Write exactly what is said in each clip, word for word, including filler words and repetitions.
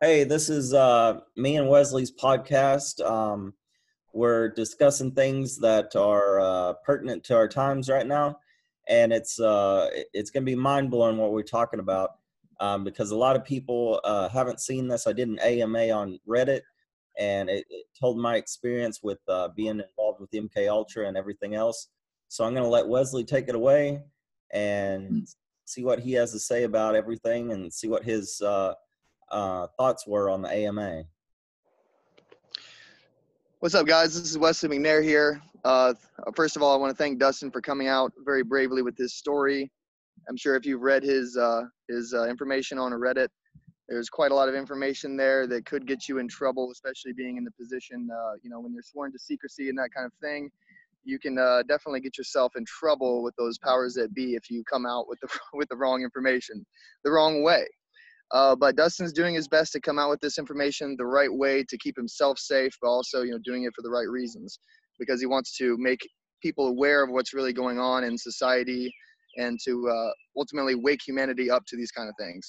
Hey, this is uh, me and Wesley's podcast. Um, we're discussing things that are uh, pertinent to our times right now, and it's uh, it- it's going to be mind blowing what we're talking about um, because a lot of people uh, haven't seen this. I did an A M A on Reddit, and it, it told my experience with uh, being involved with M K Ultra and everything else. So I'm going to let Wesley take it away and see what he has to say about everything, and see what his uh, uh, thoughts were on the A M A. What's up, guys? This is Wesley McNair here. Uh, first of all, I want to thank Dustin for coming out very bravely with this story. I'm sure if you've read his uh, his uh, information on a Reddit, there's quite a lot of information there that could get you in trouble, especially being in the position, uh, you know, when you're sworn to secrecy and that kind of thing. You can uh, definitely get yourself in trouble with those powers that be if you come out with the with the wrong information, the wrong way. Uh, but Dustin's doing his best to come out with this information the right way to keep himself safe, but also, you know, doing it for the right reasons, because he wants to make people aware of what's really going on in society and to uh, ultimately wake humanity up to these kind of things.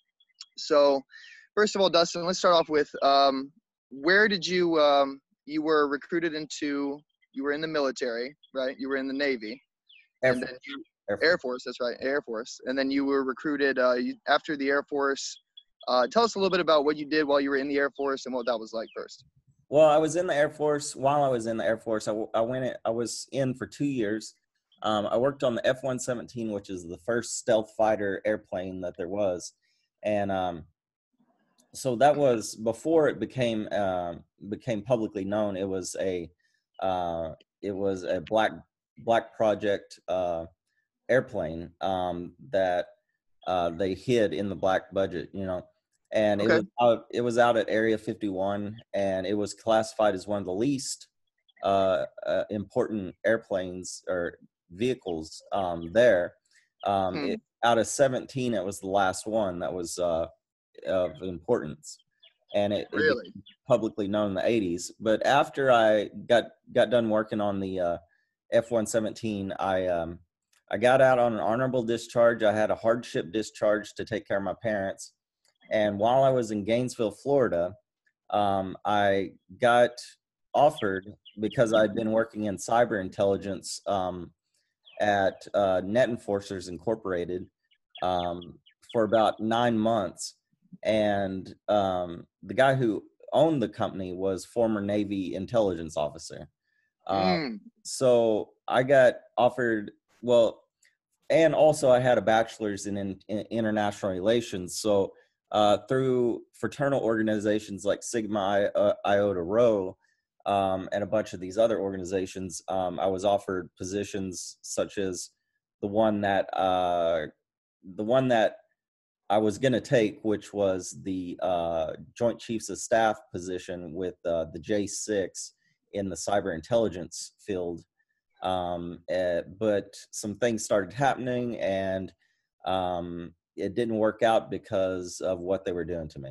So, first of all, Dustin, let's start off with um, where did you um, you were recruited into? You were in the military, right? You were in the Navy, Air and Force. then you Air Force. Air Force, that's right, Air Force. And then you were recruited uh, you, after the Air Force. Uh, tell us a little bit about what you did while you were in the Air Force and what that was like first. Well, I was in the Air Force. While I was in the Air Force, I, w- I went. In, I was in for two years. Um, I worked on the F one seventeen, which is the first stealth fighter airplane that there was, and um, so that was before it became um became publicly known. It was a uh, it was a black black project uh, airplane um, that uh, they hid in the black budget, you know, and it Okay. was out, it was out at Area fifty-one, and it was classified as one of the least uh, uh, important airplanes or vehicles um, there. Um, Hmm. it, out of seventeen, it was the last one that was uh, of importance, and it, it Really? became publicly known in the eighties. But after I got got done working on the uh, F one seventeen, I um, I got out on an honorable discharge. I had a hardship discharge to take care of my parents, and while I was in Gainesville, Florida, um, I got offered, because I'd been working in cyber intelligence um, at uh, Net Enforcers Incorporated um, for about nine months. And um, the guy who owned the company was former Navy intelligence officer. Uh, Mm. so I got offered, well, and also I had a bachelor's in, in, in international relations. So uh, through fraternal organizations like Sigma I, uh, Iota Rho um, and a bunch of these other organizations, um, I was offered positions such as the one that uh, the one that I was going to take, which was the uh, Joint Chiefs of Staff position with uh, the J six in the cyber intelligence field. Um, uh, but some things started happening, and um, it didn't work out because of what they were doing to me.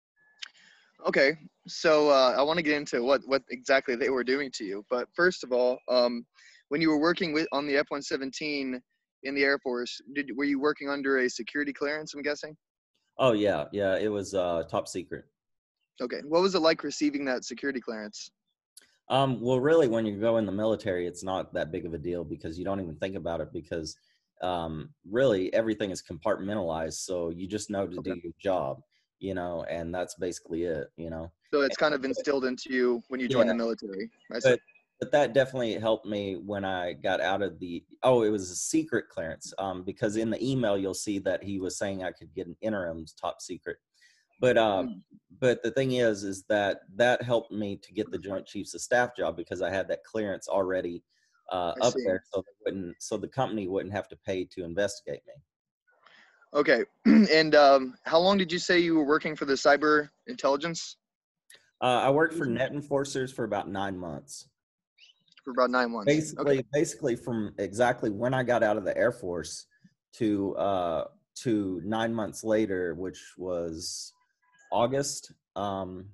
Okay. So uh, I want to get into what, what exactly they were doing to you. But first of all, um, when you were working with on the F one seventeen in the Air Force, did were you working under a security clearance, I'm guessing? Oh yeah, yeah, it was uh, top secret. Okay. What was it like receiving that security clearance? Um, well, really, when you go in the military, it's not that big of a deal because you don't even think about it, because um, really everything is compartmentalized. So you just know to Okay. do your job, you know, and that's basically it, you know. So it's kind of instilled into you when you join Yeah, the military. I see. but but that definitely helped me when I got out of the, oh, it was a secret clearance, um, because in the email you'll see that he was saying I could get an interim's top secret. But uh, Mm, but the thing is, is that that helped me to get the Joint Chiefs of Staff job because I had that clearance already uh, I up see. there, so they wouldn't, so the company wouldn't have to pay to investigate me. Okay. And um, how long did you say you were working for the cyber intelligence? Uh, I worked for Net Enforcers for about nine months. For about nine months. Okay. Basically, basically from exactly when I got out of the Air Force to uh, to nine months later, which was August. Um,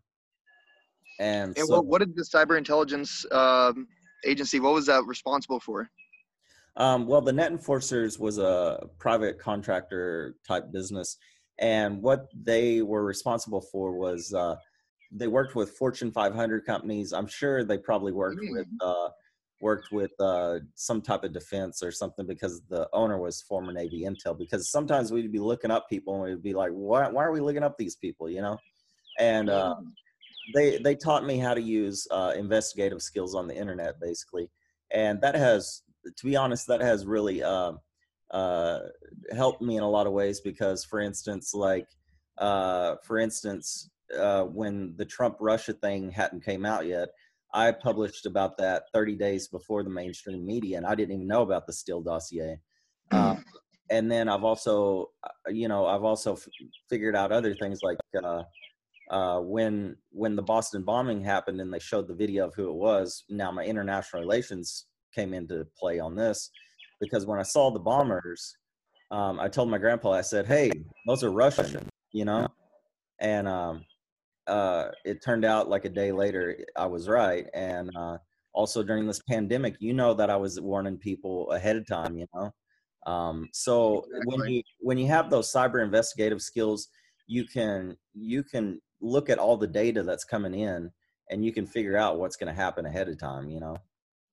and And so what, what did the cyber intelligence um, agency, what was that responsible for? Um, well, the Net Enforcers was a private contractor type business, And what they were responsible for was uh, they worked with Fortune five hundred companies. I'm sure they probably worked with Mm. uh, worked with uh, some type of defense or something, because the owner was former Navy intel. Because sometimes we'd be looking up people and we'd be like, why, why are we looking up these people, you know? And uh, Mm. they they taught me how to use uh, investigative skills on the internet, basically. And that has, to be honest, that has really uh, uh, helped me in a lot of ways. Because, for instance, like uh, for instance, uh, when the Trump Russia thing hadn't came out yet, I published about that thirty days before the mainstream media, and I didn't even know about the Steele dossier. Uh, and then I've also, uh, you know, I've also f- figured out other things like uh, uh, when when the Boston bombing happened and they showed the video of who it was. Now my international relations came into play on this, because when I saw the bombers, um, I told my grandpa, I said, "Hey, those are Russian," you know, and um, uh, it turned out like a day later I was right. And uh, also during this pandemic, you know, that I was warning people ahead of time, you know. Um, so when Exactly. you when you have those cyber investigative skills, you can you can look at all the data that's coming in, and you can figure out what's going to happen ahead of time, you know.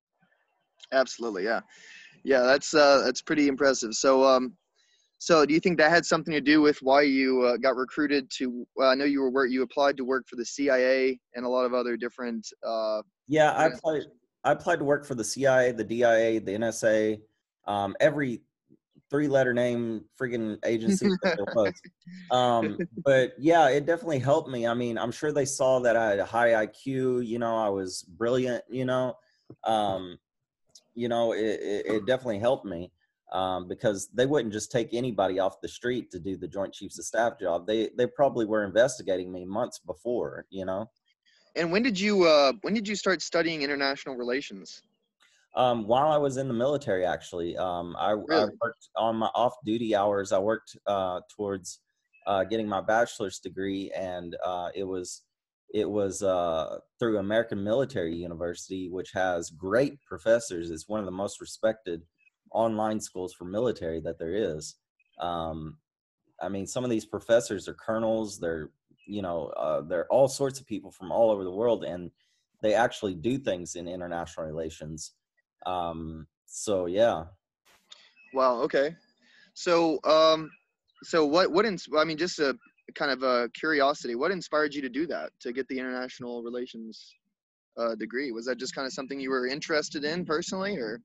Absolutely. Yeah. Yeah. That's uh, that's pretty impressive. So um, so do you think that had something to do with why you uh, got recruited to? Well, I know you were work you applied to work for the C I A and a lot of other different uh, Yeah, I applied. organizations. I applied to work for the C I A, the D I A, the N S A, um, every three-letter name friggin' agency that there was. Um, but yeah, it definitely helped me. I mean, I'm sure they saw that I had a high I Q. You know, I was brilliant. You know, um, you know, it, it, it definitely helped me, um, because they wouldn't just take anybody off the street to do the Joint Chiefs of Staff job. They they probably were investigating me months before. You know. And when did you uh, when did you start studying international relations? Um, while I was in the military, actually, um, I, I Really? worked on my off-duty hours. I worked uh, towards uh, getting my bachelor's degree, and uh, it was it was uh, through American Military University, which has great professors. It's one of the most respected online schools for military that there is. Um, I mean, some of these professors are colonels. They're you know uh, they're all sorts of people from all over the world, and they actually do things in international relations. Um, so yeah. Wow. Okay. So um, so what what ins- I mean, just a kind of a curiosity. What inspired you to do that, to get the international relations uh, degree? Was that just kind of something you were interested in personally, or?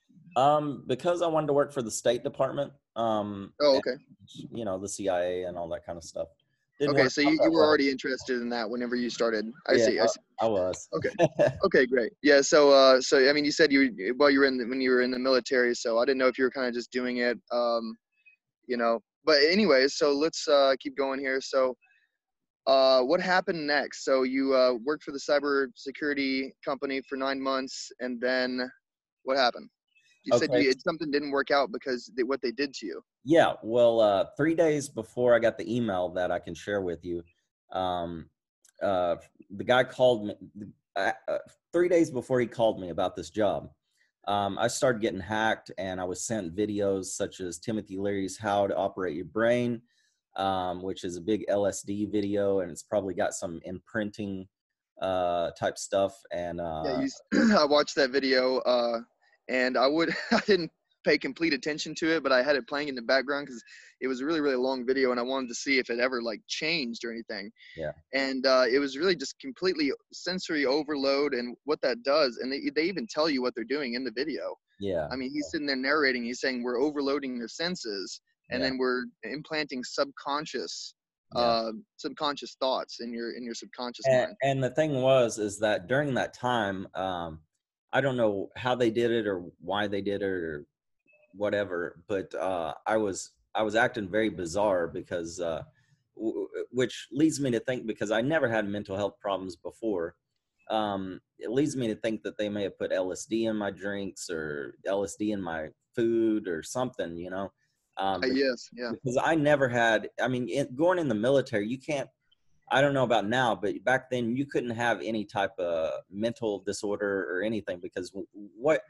Um, because I wanted to work for the State Department, um, Oh, and, okay. you know, the C I A and all that kind of stuff. Didn't Okay, work so out you, that you were well. already interested in that whenever you started. I Yeah, see. I see. I, I was. Okay. Okay, great. Yeah. So, uh, so I mean, you said you well, you were in the, when you were in the military, so I didn't know if you were kind of just doing it, um, you know. But anyways, so let's uh, keep going here. So, uh, what happened next? So you uh, worked for the cyber security company for nine months, and then what happened? You said Okay. you it, something didn't work out because they, what they did to you. Yeah. Well, uh, three days before I got the email that I can share with you, um, uh, the guy called me. Uh, uh, three days before he called me about this job, um, I started getting hacked, and I was sent videos such as Timothy Leary's "How to Operate Your Brain," um, which is a big L S D video, and it's probably got some imprinting uh, type stuff. And Yeah, uh, you. s- I watched that video, uh, and I would I didn't pay complete attention to it, but I had it playing in the background because it was a really really long video, and I wanted to see if it ever like changed or anything. yeah, And uh, it was really just completely sensory overload and what that does. And they they even tell you what they're doing in the video. yeah, I mean, he's sitting there narrating. He's saying we're overloading your senses, and yeah, then we're implanting subconscious yeah. uh, subconscious thoughts in your in your subconscious And, mind. and the thing was, is that during that time, um, I don't know how they did it or why they did it or whatever, but uh, I was I was acting very bizarre because, uh, w- which leads me to think, because I never had mental health problems before. Um, it leads me to think that they may have put L S D in my drinks or L S D in my food or something, you know, um, Uh, because, yes, yeah. because I never had. I mean, it, going in the military, you can't. I don't know about now, but back then you couldn't have any type of mental disorder or anything, because what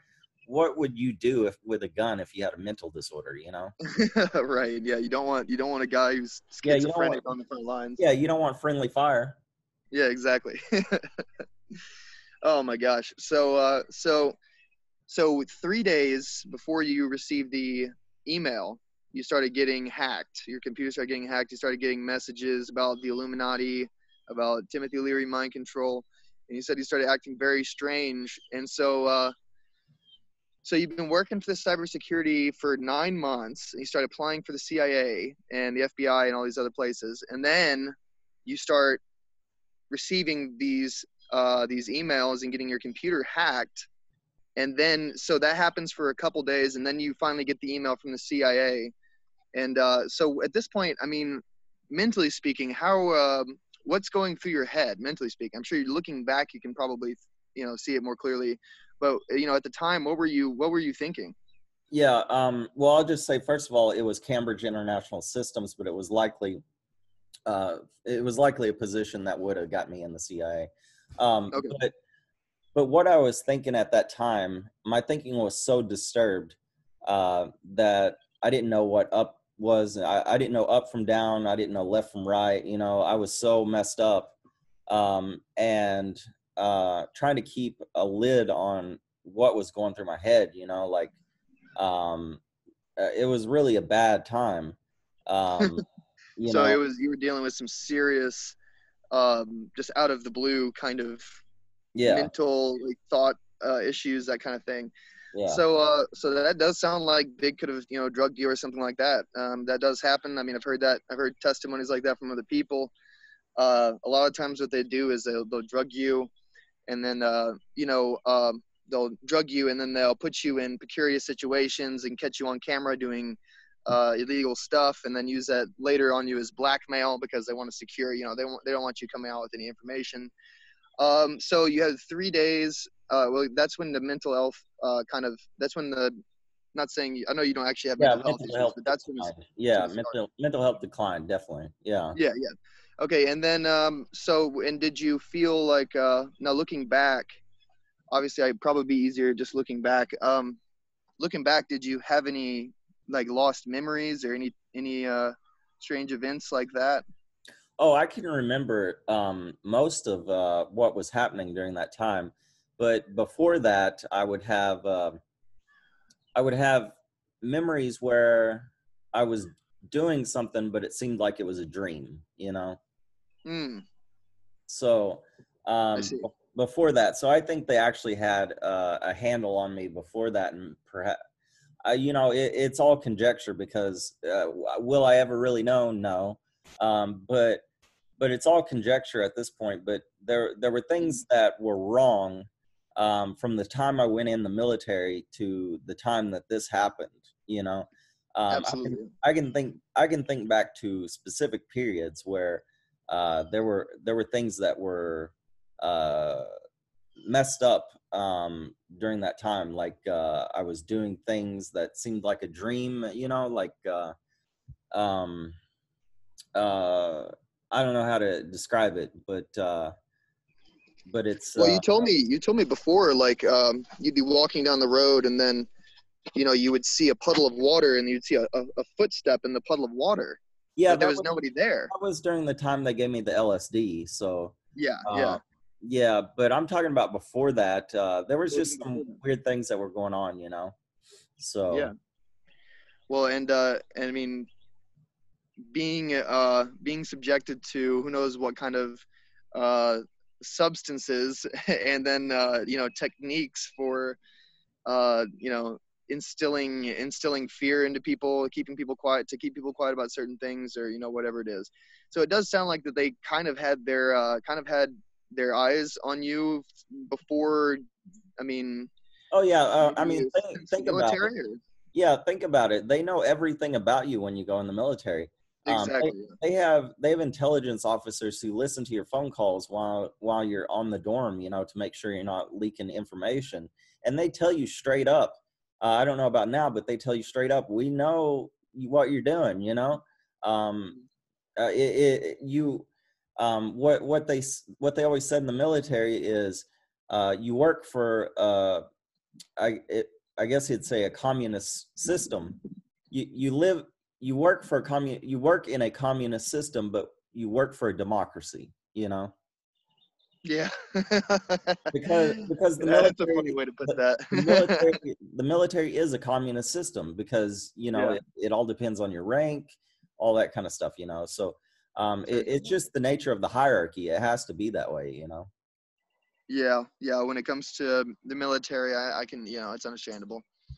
what would you do if with a gun if you had a mental disorder, you know? Right. Yeah. You don't want you don't want a guy who's Yeah, you don't want schizophrenic on the front lines. yeah, you don't want friendly fire. Yeah. Exactly. Oh my gosh. So uh, so so three days before you received the email, you started getting hacked. Your computer started getting hacked. You started getting messages about the Illuminati, about Timothy Leary mind control, and you said you started acting very strange. And so, uh, so you've been working for the cybersecurity for nine months. And you started applying for the C I A and the F B I and all these other places, and then you start receiving these uh, these emails and getting your computer hacked. And then, so that happens for a couple days, and then you finally get the email from the C I A. And uh, so at this point, I mean, mentally speaking, how, um, what's going through your head, mentally speaking? I'm sure you're looking back, you can probably, you know, see it more clearly. But, you know, at the time, what were you, what were you thinking? Yeah, um, well, I'll just say, first of all, it was Cambridge International Systems, but it was likely, uh, it was likely a position that would have got me in the C I A. Um, Okay. but But what I was thinking at that time, my thinking was so disturbed uh, that I didn't know what up was. I, I didn't know up from down. I didn't know left from right. You know, I was so messed up, um, and uh, trying to keep a lid on what was going through my head. You know, like um, uh, it was really a bad time. Um, you So it know, was, you were dealing with some serious, um, just out of the blue kind of yeah, mental like, thought uh, issues, that kind of thing. yeah, So, uh, so that does sound like they could have, you know, drugged you or something like that. Um, that does happen. I mean, I've heard that. I've heard testimonies like that from other people. Uh, a lot of times, what they do is they'll, they'll drug you, and then, uh, you know, um, they'll drug you, and then they'll put you in precarious situations and catch you on camera doing uh, illegal stuff, and then use that later on you as blackmail because they want to secure. You know, they want, they don't want you coming out with any information. Um, so you had three days. Uh, well, that's when the mental health uh, kind of. That's when the. Not saying I know you don't actually have yeah. mental health Mental issues, health but that's when it declined. sort Yeah, of started. mental mental health declined definitely. Yeah. Yeah, yeah. Okay, and then um, so and did you feel like uh, now looking back? Obviously, I'd probably be easier just looking back. Um, looking back, did you have any like lost memories or any any uh, strange events like that? Oh, I can remember um, most of uh, what was happening during that time, but before that, I would have uh, I would have memories where I was doing something, but it seemed like it was a dream, you know. Hmm. So I um, see. b- before that, so I think they actually had uh, a handle on me before that, and perhaps uh, you know it, it's all conjecture because uh, will I ever really know? No, um, but but it's all conjecture at this point. But there there were things that were wrong um, from the time I went in the military to the time that this happened. You know, um, I can Absolutely. I can think I can think back to specific periods where uh, there were there were things that were uh, messed up um, during that time. Like uh, I was doing things that seemed like a dream. You know, like. Uh, um, uh, I don't know how to describe it, but uh, but it's Well, uh, you told me you told me before, like um, you'd be walking down the road, and then you know you would see a puddle of water, and you'd see a, a, a footstep in the puddle of water, yeah, but there that was was nobody there. that was during the time they gave me the L S D. So Yeah, uh, yeah. yeah, but I'm talking about before that. Uh, there was Well, even just before some that. weird things that were going on, you know. So Yeah. Well, and uh, and I mean, being uh being subjected to who knows what kind of uh substances, and then uh, you know techniques for uh, you know, instilling instilling fear into people, keeping people quiet, to keep people quiet about certain things, or you know, whatever it is. So it does sound like that they kind of had their uh, kind of had their eyes on you before. I mean, oh yeah, uh, I mean maybe think, since the think about it. military, or Yeah, think about it. They know everything about you when you go in the military. Um, they, exactly. they have they have intelligence officers who listen to your phone calls while while you're on the dorm, you know, to make sure you're not leaking information. And they tell you straight up. Uh, I don't know about now, but they tell you straight up. We know what you're doing. You know, um, uh, it, it, you um, what what they what they always said in the military is uh, you work for uh, I, it, I guess you'd say a communist system. You you live you work for a commun you work in a communist system, but you work for a democracy. You know, Yeah. because because the That's a military funny way to put the, that. the military the military is a communist system because you know Yeah, it, it all depends on your rank, all that kind of stuff. You know, so um, it, it's certainly. just the nature of the hierarchy. It has to be that way. You know. Yeah, yeah. When it comes to the military, I, I can, you know, it's understandable.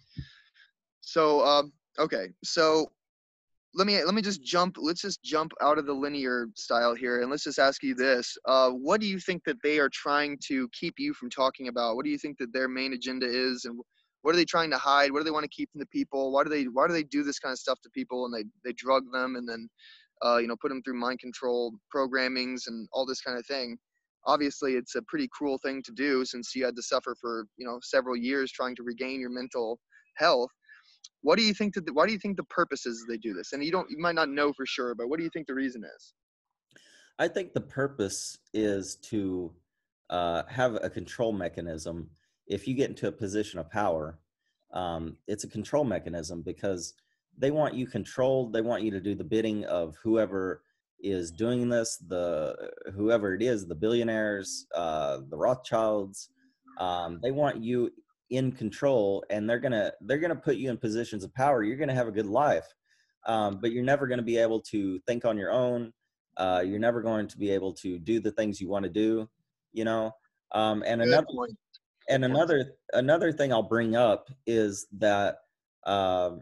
So, um, okay. So let me let me just jump. Let's just jump out of the linear style here, and let's just ask you this: uh, what do you think that they are trying to keep you from talking about? What do you think that their main agenda is, and what are they trying to hide? What do they want to keep from the people? Why do they why do they do this kind of stuff to people, and they they drug them, and then uh, you know, put them through mind control programmings and all this kind of thing? Obviously, it's a pretty cruel thing to do since you had to suffer for, you know, several years trying to regain your mental health. What do you think that? The, why do you think the purpose is they do this? And you don't, you might not know for sure, but what do you think the reason is? I think the purpose is to uh, have a control mechanism. If you get into a position of power, um, it's a control mechanism because they want you controlled. They want you to do the bidding of whoever is doing this, the whoever it is, the billionaires, uh, the Rothschilds. Um, they want you in control, and they're gonna they're gonna put you in positions of power. You're gonna have a good life, um, but you're never gonna be able to think on your own. Uh, you're never going to be able to do the things you want to do, you know. Um, and Good another point. Good and point. another another thing I'll bring up is that um,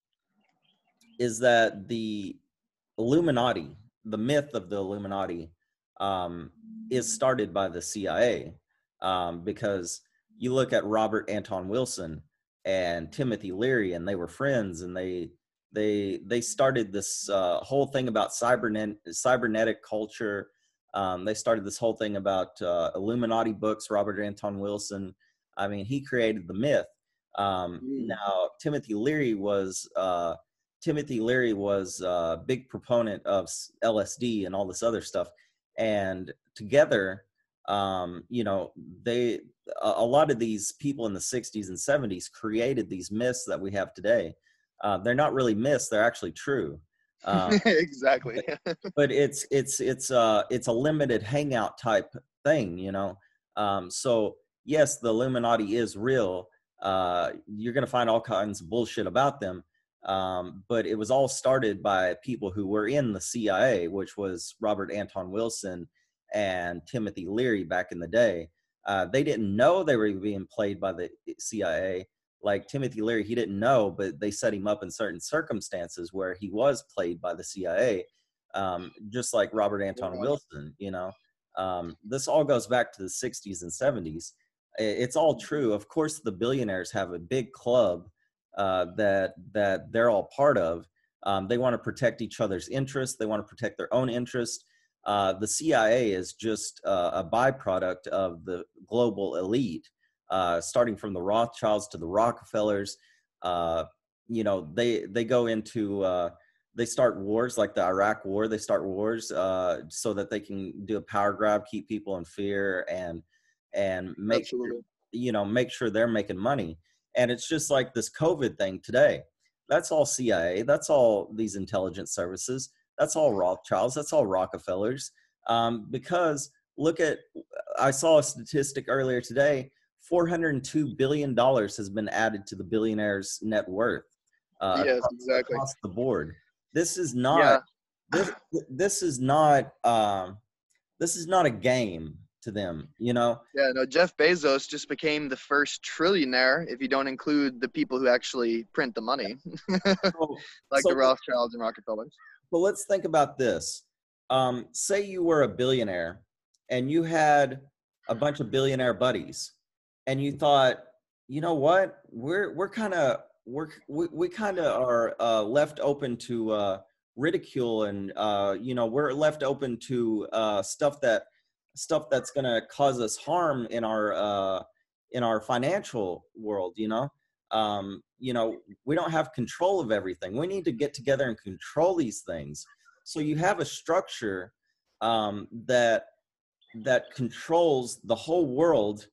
is that the Illuminati, the myth of the Illuminati, um, is started by the C I A, um, because you look at Robert Anton Wilson and Timothy Leary, and they were friends, and they they they started this uh, whole thing about cybernet cybernetic culture. Um, they started this whole thing about uh, Illuminati books. Robert Anton Wilson, I mean, he created the myth. Um, Mm, now, Timothy Leary was uh, Timothy Leary was a big proponent of L S D and all this other stuff. And together, um, you know, they, a, a lot of these people in the sixties and seventies created these myths that we have today. Uh, they're not really myths, they're actually true. Uh, exactly. but, but it's, it's, it's, uh, it's a limited hangout type thing, you know? Um, so yes, the Illuminati is real. Uh, you're going to find all kinds of bullshit about them. Um, but it was all started by people who were in the C I A, which was Robert Anton Wilson and Timothy Leary back in the day. Uh, they didn't know they were being played by the C I A. Like Timothy Leary, he didn't know, but they set him up in certain circumstances where he was played by the C I A, um, just like Robert Anton Wow. Wilson. You know, um, this all goes back to the sixties and seventies. It's all true. Of course, the billionaires have a big club uh, that that they're all part of. Um, they want to protect each other's interests. They want to protect their own interests. Uh, the C I A is just uh, a byproduct of the global elite, uh, starting from the Rothschilds to the Rockefellers. Uh, you know, they they go into uh, they start wars like the Iraq War. They start wars uh, so that they can do a power grab, keep people in fear, and and make sure, Absolutely. you know, make sure they're making money. And it's just like this COVID thing today. That's all C I A. That's all these intelligence services. That's all Rothschilds. That's all Rockefellers. Um, because look at, I saw a statistic earlier today, four hundred two billion dollars has been added to the billionaires' net worth uh, Yes, across, exactly. across the board. This is not, Yeah. this, this is not, um, this is not a game to them, you know? Yeah, no, Jeff Bezos just became the first trillionaire if you don't include the people who actually print the money, So, like so the Rothschilds and Rockefellers. But let's think about this. Um, say you were a billionaire and you had a bunch of billionaire buddies, and you thought, you know what, we're we're kind of we're we, we kind of are uh, left open to uh, ridicule, and uh, you know, we're left open to uh, stuff that stuff that's going to cause us harm in our uh, in our financial world. You know, um, you know, we don't have control of everything. We need to get together and control these things. So you have a structure um, that that controls the whole world,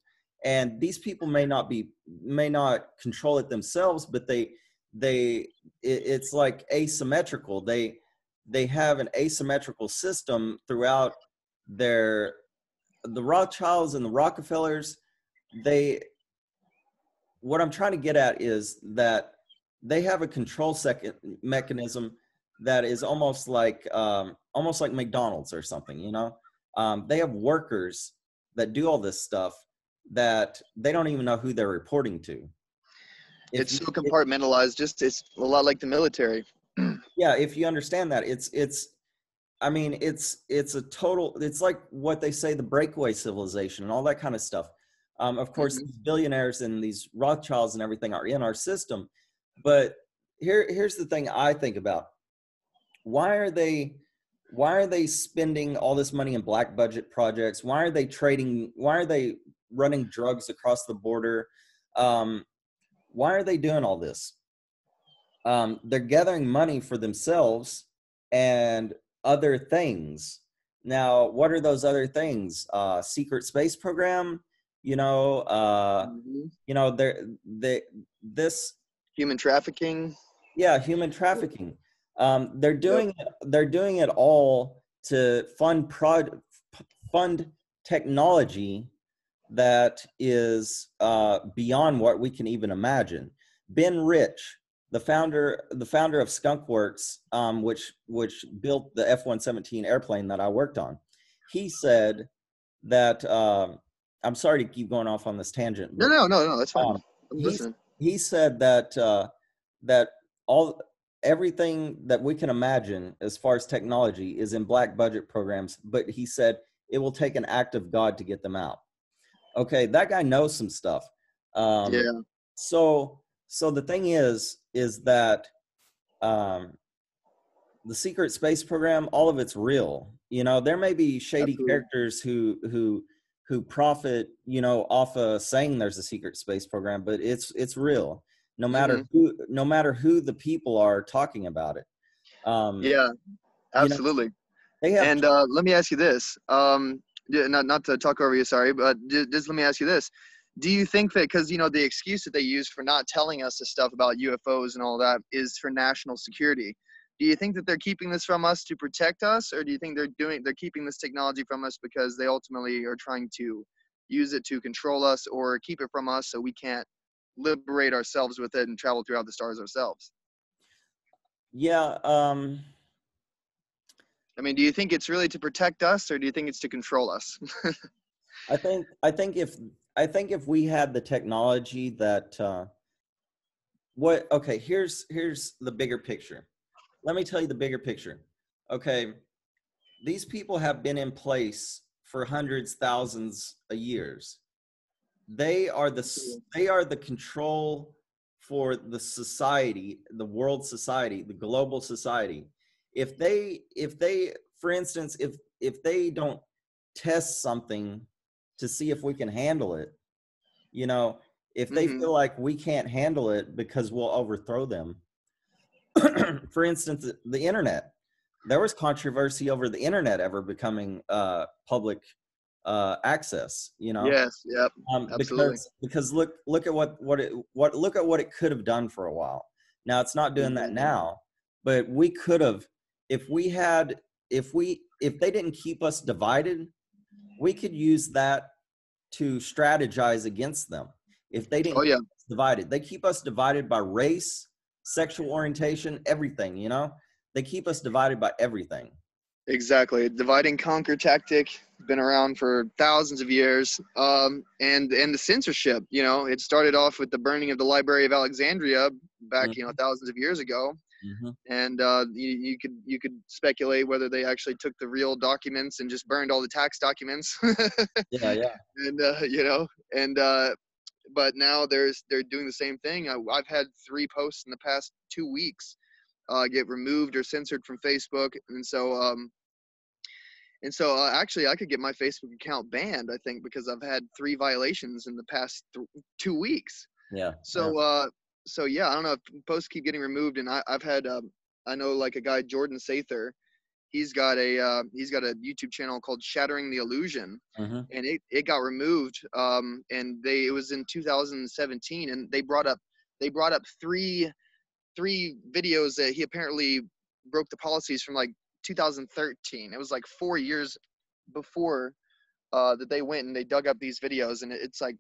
and these people may not be may not control it themselves, but they they it, it's like asymmetrical. They they have an asymmetrical system throughout their the Rothschilds and the Rockefellers. They what I'm trying to get at is that they have a control second mechanism that is almost like um, almost like McDonald's or something. You know, um, they have workers that do all this stuff that they don't even know who they're reporting to. If It's you, so if, compartmentalized. Just it's a lot like the military. yeah, if you understand that, it's it's. I mean, it's it's a total. It's like what they say, the breakaway civilization and all that kind of stuff. Um, of course, Mm-hmm. these billionaires and these Rothschilds and everything are in our system. But here, here's the thing I think about: why are they, why are they spending all this money in black budget projects? Why are they trading? Why are they running drugs across the border? Um, why are they doing all this? Um, they're gathering money for themselves and other things. Now, what are those other things? Uh, secret space program, you know, uh, Mm-hmm. you know, they're, they, this, Human trafficking. yeah, human trafficking. Um, they're Yep. doing it, they're doing it all to fund prod, fund technology that is uh, beyond what we can even imagine. Ben Rich, the founder, the founder of Skunkworks, um, which which built the F one seventeen airplane that I worked on, he said that um, I'm sorry to keep going off on this tangent, No, but no, no, no. That's fine. um, I'm he listening. he said that uh, that all everything that we can imagine as far as technology is in black budget programs, but he said it will take an act of God to get them out. Okay, that guy knows some stuff. Um, Yeah. so so the thing is is that um, the secret space program, all of it's real. You know, there may be shady Absolutely. characters who who who profit, you know, off of saying there's a secret space program, but it's it's real. No Mm-hmm. matter who, no matter who the people are talking about it. Um, Yeah. you know, Absolutely. they have. And uh, let me ask you this. Um, yeah, not not to talk over you, sorry, but just, just let me ask you this. Do you think that because you know the excuse that they use for not telling us the stuff about U F Os and all that is for national security? Do you think that they're keeping this from us to protect us, or do you think they're doing they're keeping this technology from us because they ultimately are trying to use it to control us or keep it from us so we can't liberate ourselves with it and travel throughout the stars ourselves? Yeah. Um, I mean, do you think it's really to protect us, or do you think it's to control us? I think I think if I think if we had the technology that uh, what okay here's here's the bigger picture. Let me tell you the bigger picture. Okay, these people have been in place for hundreds, thousands of years. They are the they are the control for the society, the world society, the global society. If they if they for instance, if if they don't test something to see if we can handle it, you know, if they Mm-hmm. feel like we can't handle it because we'll overthrow them. For instance, the, the internet. There was controversy over the internet ever becoming uh, public uh, access. You know, Yes. Yep. um, Absolutely. because because look look at what what it what look at what it could have done for a while. Now it's not doing that Mm-hmm. now, but we could have if we had if we if they didn't keep us divided, we could use that to strategize against them. If they Oh didn't yeah. keep us divided, they keep us divided by race, sexual orientation, everything. You know, they keep us divided by everything. Exactly. Divide and conquer tactic been around for thousands of years. Um, and and the censorship. You know, it started off with the burning of the Library of Alexandria back you know Mm-hmm, thousands of years ago. mm-hmm. And uh, you, you could you could speculate whether they actually took the real documents and just burned all the tax documents. Yeah, yeah. And uh, you know, and uh, but now there's they're doing the same thing. I, I've had three posts in the past two weeks uh, get removed or censored from Facebook, and so um, and so uh, actually I could get my Facebook account banned. I think because I've had three violations in the past th- two weeks. Yeah, yeah. So uh, so yeah, I don't know if posts keep getting removed, and I, I've had um, I know like a guy Jordan Sather. he's got a uh, he's got a YouTube channel called Shattering the Illusion, Mm-hmm. and it, it got removed. Um, and they it was in two thousand seventeen, and they brought up they brought up three three videos that he apparently broke the policies from like two thousand thirteen. It was like four years before uh, that they went and they dug up these videos, and it's like,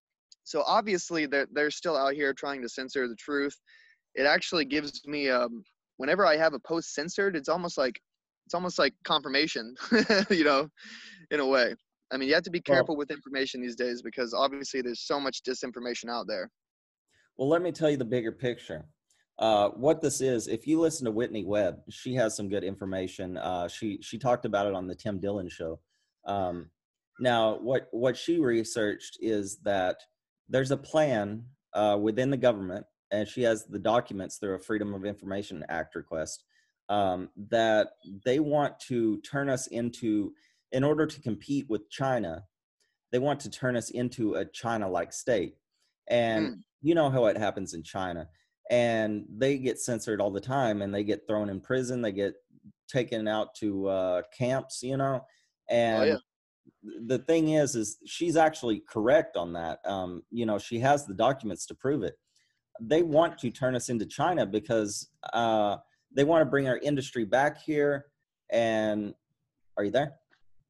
so obviously they're they're still out here trying to censor the truth. It actually gives me um whenever I have a post censored, it's almost like it's almost like confirmation, you know, in a way. I mean, you have to be Well, careful with information these days because obviously there's so much disinformation out there. well, let me tell you the bigger picture. Uh, what this is, if you listen to Whitney Webb, she has some good information. Uh, she she talked about it on the Tim Dillon show. Um, now, what what she researched is that there's a plan uh, within the government, and she has the documents through a Freedom of Information Act request, um, that they want to turn us into, in order to compete with China, they want to turn us into a China-like state. And Mm. you know how it happens in China. And they get censored all the time, and they get thrown in prison. They get taken out to uh, camps, you know. Oh And yeah. the thing is, is she's actually correct on that. Um, you know, she has the documents to prove it. They want to turn us into China because uh, they want to bring our industry back here. And are you there?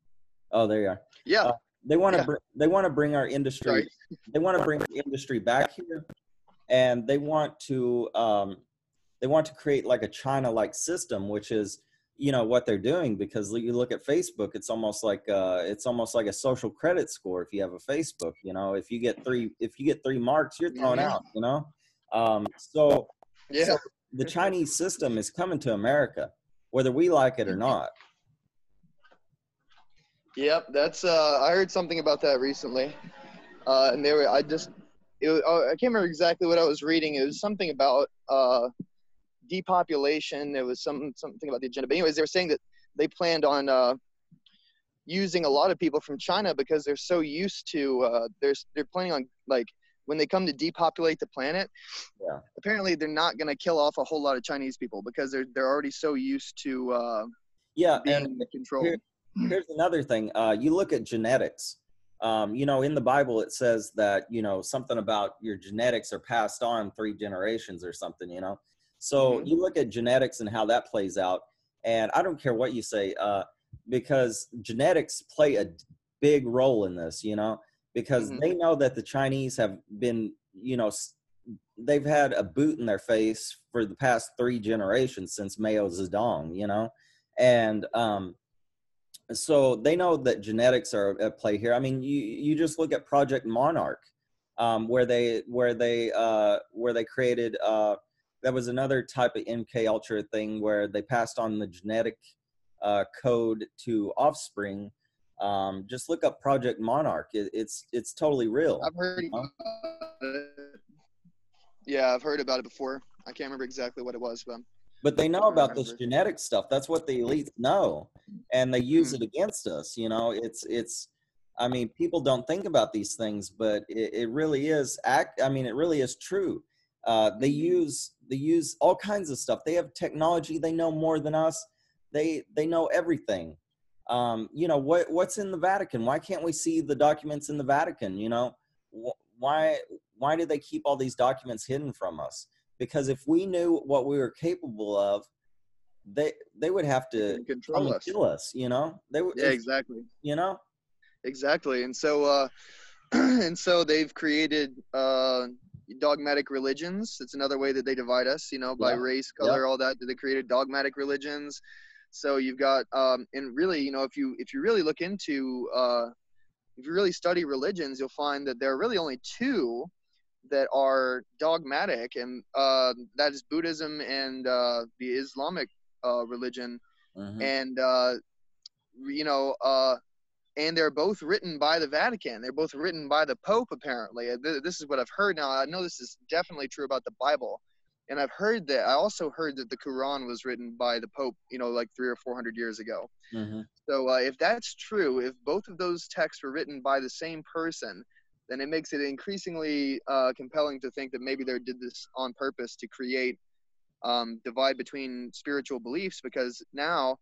Oh, there you are. Yeah. Uh, they want to Yeah. br- they want to bring our industry. Sorry. They want to bring the industry back here, and they want to um, they want to create like a China-like system, which is, you know, what they're doing. Because you look at Facebook, it's almost like uh, it's almost like a social credit score. If you have a Facebook, you know, if you get three if you get three marks, you're thrown Hmm. out. You know, um, so Yeah. so the Chinese system is coming to America, whether we like it or not. Yep. That's uh I heard something about that recently. Uh and they were I just it was, uh, I can't remember exactly what I was reading. It was something about uh depopulation. It was some something about the agenda. But anyways, they were saying that they planned on uh using a lot of people from China because they're so used to uh they're they're planning on, like, when they come to depopulate the planet, Yeah. apparently they're not going to kill off a whole lot of Chinese people because they're they're already so used to uh Yeah, being and controlled. here, here's another thing. Uh, you look at genetics. Um, you know, in the Bible, it says that, you know, something about your genetics are passed on three generations or something, you know. So Hmm. you look at genetics and how that plays out. And I don't care what you say, uh, because genetics play a big role in this, you know, because Hmm. they know that the Chinese have been, you know, s- they've had a boot in their face for the past three generations since Mao Zedong, you know. And um, so they know that genetics are at play here. I mean, you you just look at Project Monarch, um, where they where they uh, where they created uh, that was another type of M K Ultra thing where they passed on the genetic uh, code to offspring. Um, just look up Project Monarch. It, it's it's totally real. I've heard You know? about it. Yeah, I've heard about it before. I can't remember exactly what it was, but But they know I about this remember. genetic stuff. That's what the elites know, and they use Mm. it against us. You know, it's it's. I mean, people don't think about these things, but it, it really is act. I mean, it really is true. Uh, they use they use all kinds of stuff. They have technology. They know more than us. They they know everything. Um, you know what what's in the Vatican? Why can't we see the documents in the Vatican? You know, Wh- why why do they keep all these documents hidden from us? Because if we knew what we were capable of, they they would have They to can come control and us. kill us. You know, they would. Yeah, If exactly. you know, Exactly. And so uh and so they've created uh dogmatic religions. It's another way that they divide us, you know, by yeah, race, yeah, color, all that. They created dogmatic religions. So you've got um and really, you know, if you if you really look into uh if you really study religions, you'll find that there are really only two that are dogmatic, and uh, that is Buddhism and uh, the Islamic uh, religion. hmm And uh, you know, uh, and they're both written by the Vatican. They're both written by the Pope, apparently. This is what I've heard. Now, I know this is definitely true about the Bible, and I've heard that. I also heard that the Quran was written by the Pope, you know, like three or four hundred years ago. hmm So uh, if that's true, if both of those texts were written by the same person, then it makes it increasingly uh, compelling to think that maybe they did this on purpose to create um, divide between spiritual beliefs. Because now,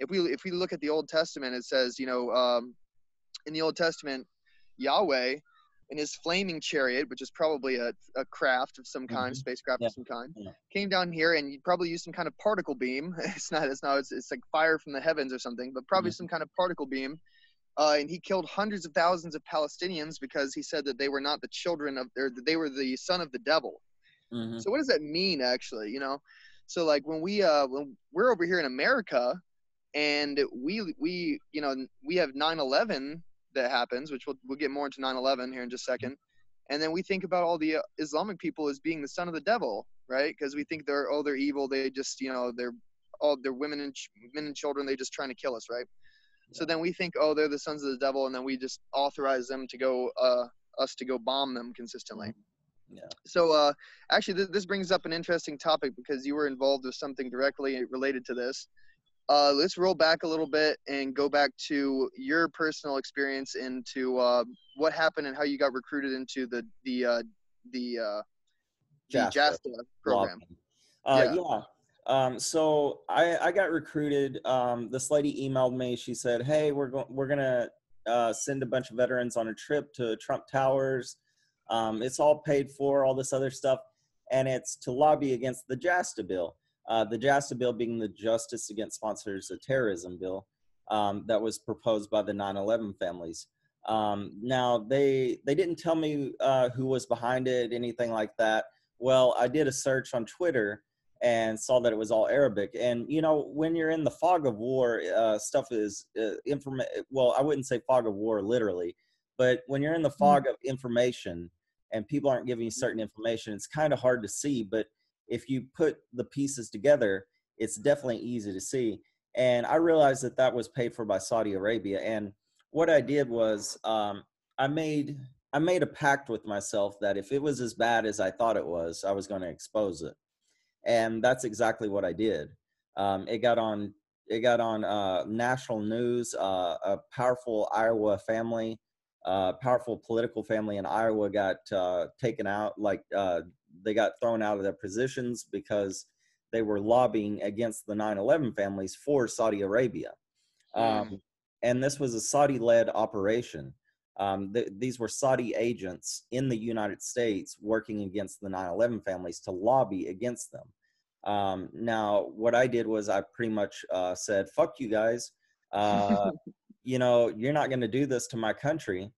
if we if we look at the Old Testament, it says, you know, um, in the Old Testament, Yahweh in his flaming chariot, which is probably a, a craft of some kind, Mm-hmm. spacecraft Yeah. of some kind, Yeah. came down here, and you'd probably use some kind of particle beam. It's not, it's not, it's, it's like fire from the heavens or something, but probably Mm-hmm. some kind of particle beam. Uh, and he killed hundreds of thousands of Palestinians because he said that they were not the children of, or that they were the son of the devil. Mm-hmm. So what does that mean, actually? You know, so like when we uh when we're over here in America, and we we you know we have nine eleven that happens, which we'll we'll get more into nine eleven here in just a second, and then we think about all the uh, Islamic people as being the son of the devil, right? Because we think they're oh they're evil, they just you know they're all they're women and ch- men and children, they just trying to kill us, right? So then we think, oh, they're the sons of the devil, and then we just authorize them to go, uh, us to go bomb them consistently. Yeah. So uh, actually, th- this brings up an interesting topic because you were involved with something directly related to this. Uh, let's roll back a little bit and go back to your personal experience into uh, what happened and how you got recruited into the the uh, the uh, the Jasper. JASTA program. Uh, Yeah. yeah. Um, so I, I got recruited. Um, this lady emailed me. She said, "Hey, we're going we're gonna uh, send a bunch of veterans on a trip to Trump Towers. Um, it's all paid for, all this other stuff, and it's to lobby against the JASTA bill. Uh, the JASTA bill being the Justice Against Sponsors of Terrorism bill um, that was proposed by the nine eleven families. Um, now they they didn't tell me uh, who was behind it, anything like that. Well, I did a search on Twitter and saw that it was all Arabic. And, you know, when you're in the fog of war, uh, stuff is uh, inform. Well, I wouldn't say fog of war literally, but when you're in the fog of information and people aren't giving you certain information, it's kind of hard to see. But if you put the pieces together, it's definitely easy to see. And I realized that that was paid for by Saudi Arabia. And what I did was um, I made I made a pact with myself that if it was as bad as I thought it was, I was going to expose it. And that's exactly what I did. Um, it got on it got on uh, national news. Uh, a powerful Iowa family, uh, powerful political family in Iowa got uh, taken out. Like uh, they got thrown out of their positions because they were lobbying against the nine eleven families for Saudi Arabia. Um, Mm. and this was a Saudi-led operation. Um, th- these were Saudi agents in the United States working against the nine eleven families to lobby against them. Um, now, what I did was I pretty much uh, said, fuck you guys. Uh, you know, you're not going to do this to my country.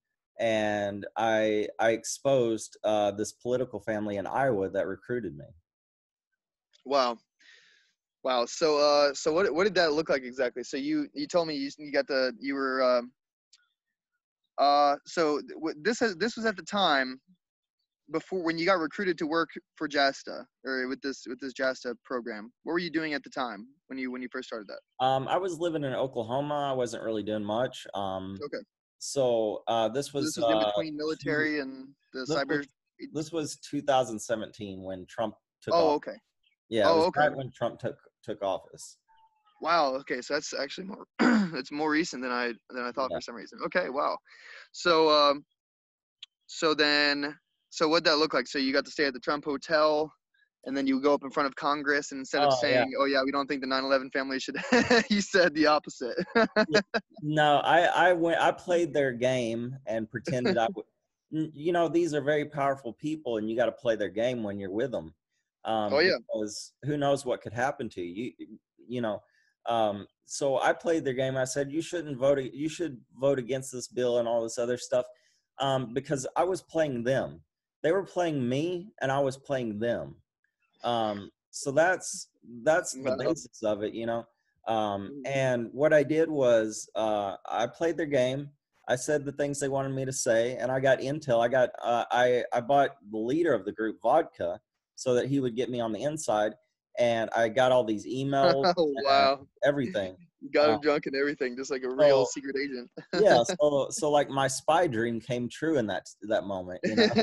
And I, I exposed uh, this political family in Iowa that recruited me. Wow. Wow. So, uh, so what, what did that look like exactly? So you, you told me you, you got the, you were, um, uh, so th- this has, this was at the time before when you got recruited to work for JASTA or with this, with this JASTA program. What were you doing at the time when you, when you first started that? Um, I was living in Oklahoma. I wasn't really doing much. Um, Okay. so uh, this So was, this was in uh, between two, military and the this cyber. was this was two thousand seventeen when Trump took Oh, off. okay. Yeah, it Oh, was okay. right when Trump took took office. Wow. Okay. So that's actually more, it's more recent than I, than I thought Yeah. for some reason. Okay. Wow. So, um, so then, so what'd that look like? So you got to stay at the Trump Hotel, and then you go up in front of Congress, and instead of Oh yeah. saying, "Oh yeah, we don't think the nine eleven family should," you said the opposite. Yeah. No, I I went. I played their game and pretended I would. n- You know, these are very powerful people, and you got to play their game when you're with them, Oh um, yeah. because who knows what could happen to you. You, you know. Um, so I played their game. I said you shouldn't vote. You should vote against this bill and all this other stuff, um, because I was playing them. They were playing me, and I was playing them. Um, so that's that's the Wow. basics of it, you know. Um, and what I did was uh, I played their game. I said the things they wanted me to say, and I got intel. I got uh, I I bought the leader of the group vodka so that he would get me on the inside, and I got all these emails Oh and wow. everything. You got Uh, him drunk and everything, just like a real so secret agent. yeah, so so like my spy dream came true in that that moment, you know.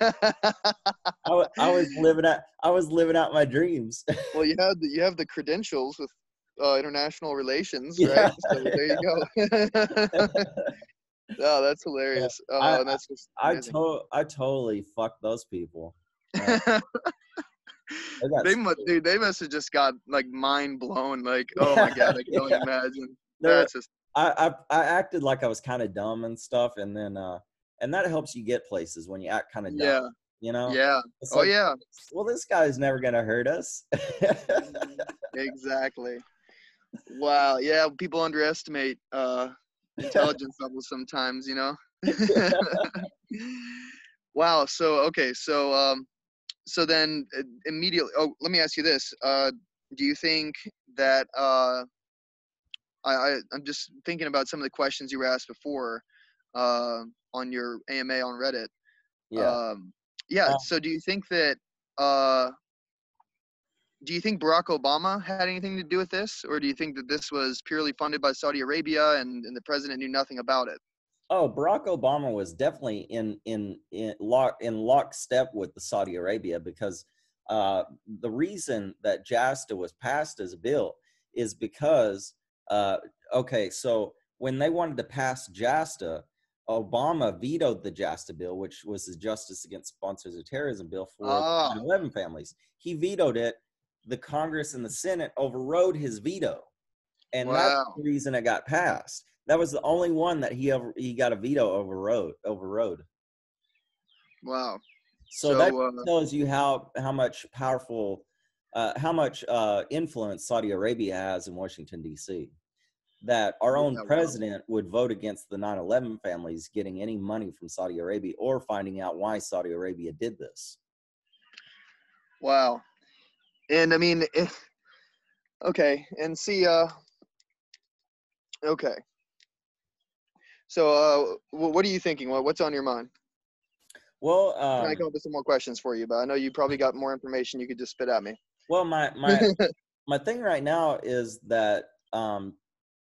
I, wa- I was living out I was living out my dreams. Well, you had the, you have the credentials with uh, international relations, Yeah. right? So there you go. Oh, that's Yeah. hilarious. I Oh, and that's just I amazing. to- I totally fucked those people. Uh, They got They must, dude. They must have just got like mind blown. Like, oh my god, I can only yeah. imagine. There, That's just I, I I acted like I was kind of dumb and stuff, and then uh, and that helps you get places when you act kind of dumb. yeah, You know, yeah. it's Oh like, yeah, well, this guy's never gonna hurt us. exactly. Wow. Yeah, people underestimate uh, intelligence levels sometimes. You know. Wow. So okay. So um. So then uh, immediately. Oh, let me ask you this. Uh, do you think that uh, I, I I'm just thinking about some of the questions you were asked before uh, on your A M A on Reddit. Yeah. Um, yeah. Uh, So do you think that uh, do you think Barack Obama had anything to do with this, or do you think that this was purely funded by Saudi Arabia and, and the president knew nothing about it? oh, Barack Obama was definitely in in in lock in lockstep with the Saudi Arabia because uh, the reason that JASTA was passed as a bill is because uh, okay, so when they wanted to pass JASTA, Obama vetoed the JASTA bill, which was the Justice Against Sponsors of Terrorism bill for Ah, nine eleven families. He vetoed it. The Congress and the Senate overrode his veto, and that's wow, the reason it got passed. That was the only one that he ever he got a veto overrode overrode. wow. So that So uh, tells you how how much powerful, uh, how much uh, influence Saudi Arabia has in Washington D C. That our own yeah, wow, president would vote against the nine eleven families getting any money from Saudi Arabia or finding out why Saudi Arabia did this. wow. And I mean, if, okay, and see, uh, okay. So uh, wh- what are you thinking? What what's on your mind? Well, Can I um, come up with some more questions for you? But I know you probably got more information you could just spit at me. well, my my my thing right now is that um,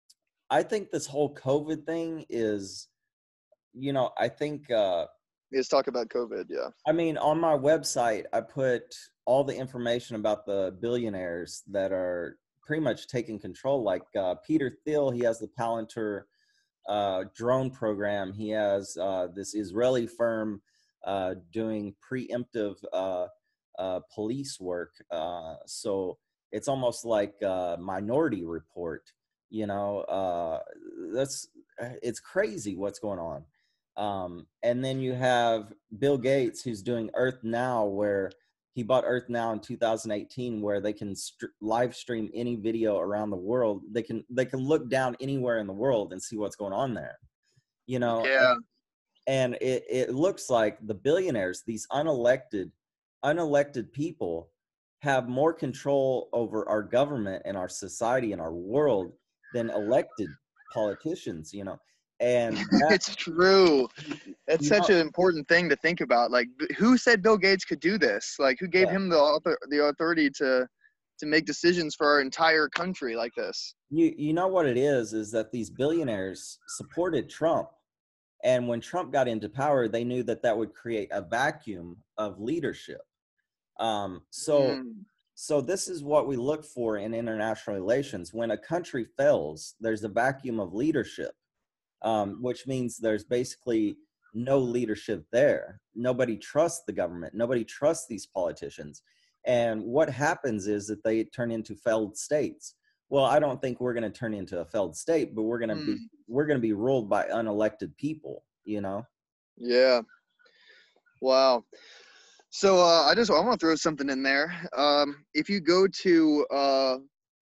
I think this whole COVID thing is, you know, I think, uh, Let's talk about COVID. Yeah. I mean, on my website, I put all the information about the billionaires that are pretty much taking control. Like uh, Peter Thiel, he has the Palantir uh, drone program. He has uh, this Israeli firm uh, doing preemptive uh, uh, police work. Uh, so it's almost like a Minority Report. You know, uh, that's it's crazy what's going on. Um, and then you have Bill Gates, who's doing Earth Now, where he bought Earth Now in two thousand eighteen, where they can st- live stream any video around the world. They can they can look down anywhere in the world and see what's going on there. You know, Yeah. and, and it, it looks like the billionaires, these unelected, unelected people, have more control over our government and our society and our world than elected politicians. You know, and that It's true. That's you such know an important thing to think about. Like, b- who said Bill Gates could do this? Like, who gave yeah. him the author, the authority to to make decisions for our entire country like this? You you know what it is is that these billionaires supported Trump, and when Trump got into power, they knew that that would create a vacuum of leadership. Um, so Mm, so this is what we look for in international relations. When a country fails, there's a vacuum of leadership, um, which means there's basically no leadership there. Nobody trusts the government. Nobody trusts these politicians. And what happens is that they turn into failed states. Well, I don't think we're going to turn into a failed state, but we're going to be mm, we're going to be ruled by unelected people. You know. yeah. Wow. So uh, I just I want to throw something in there. Um, if you go to uh,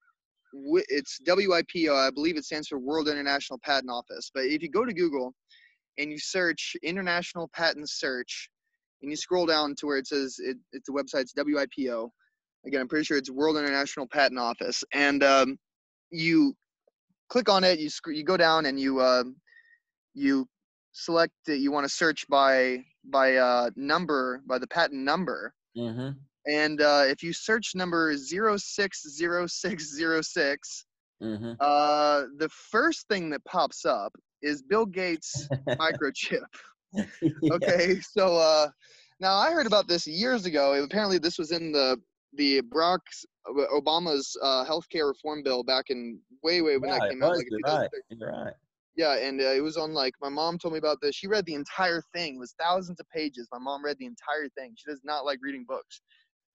wi- it's W I P O, I believe it stands for World International Patent Office. But if you go to Google and you search International Patent Search, and you scroll down to where it says it, it's the website's W I P O. Again, I'm pretty sure it's World International Patent Office, and um, you click on it. You sc- you go down and you uh, you select that you want to search by by uh, number by the patent number. Mm-hmm. And uh, if you search number zero six zero six zero six, Mm-hmm. uh, the first thing that pops up is Bill Gates microchip. Yeah. Okay, so uh, now I heard about this years ago. Apparently, this was in the the Barack Obama's uh, healthcare reform bill back in way, way when that Yeah, it came out, was. like in You're right. two thousand thirteen. You're right. Yeah, and uh, it was on like my mom told me about this. She read the entire thing. It was thousands of pages. My mom read the entire thing. She does not like reading books.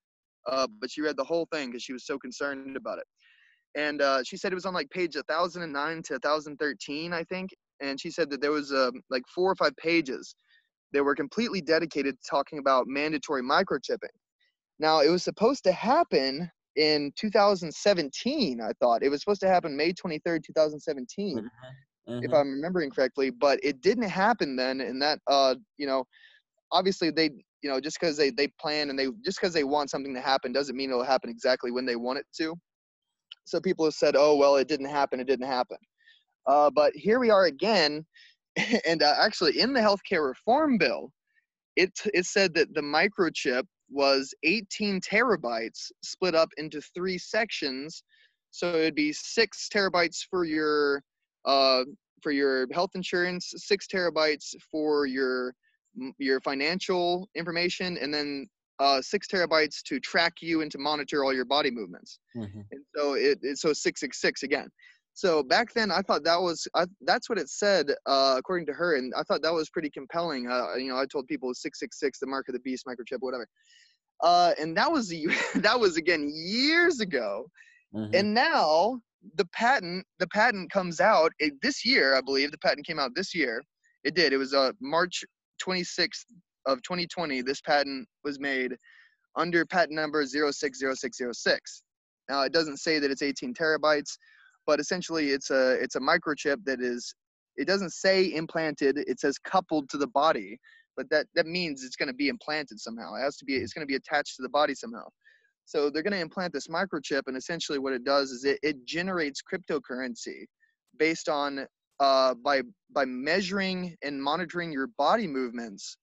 uh, but she read the whole thing because she was so concerned about it. And uh, she said it was on like page one thousand nine to one thousand thirteen, I think. And she said that there was uh, like four or five pages that were completely dedicated to talking about mandatory microchipping. Now, it was supposed to happen in two thousand seventeen, I thought. It was supposed to happen May twenty-third, two thousand seventeen, mm-hmm. Mm-hmm. if I'm remembering correctly. But it didn't happen then. And that, uh, you know, obviously they, you know, just because they, they plan and they, just because they want something to happen doesn't mean it'll happen exactly when they want it to. So people have said, oh, well, it didn't happen. It didn't happen. Uh, but here we are again. And uh, actually in the healthcare reform bill, it, it said that the microchip was eighteen terabytes split up into three sections. So it'd be six terabytes for your, uh, for your health insurance, six terabytes for your, your financial information, and then uh, six terabytes to track you and to monitor all your body movements. Mm-hmm. And so it, it so six six six again. So back then I thought that was, I, that's what it said, uh, according to her. And I thought that was pretty compelling. Uh, you know, I told people six six six, the mark of the beast, microchip, whatever. Uh, and that was, that was again, years ago. Mm-hmm. And now the patent, the patent comes out it, this year, I believe the patent came out this year. It did. It was uh, March twenty-sixth of twenty twenty. This patent was made under patent number zero six zero six zero six. Now it doesn't say that it's eighteen terabytes, but essentially it's a it's a microchip that is, it doesn't say implanted, it says coupled to the body, but that that means it's going to be implanted somehow. It has to be, it's going to be attached to the body somehow. So they're going to implant this microchip, and essentially what it does is it, it generates cryptocurrency based on uh by by measuring and monitoring your body movements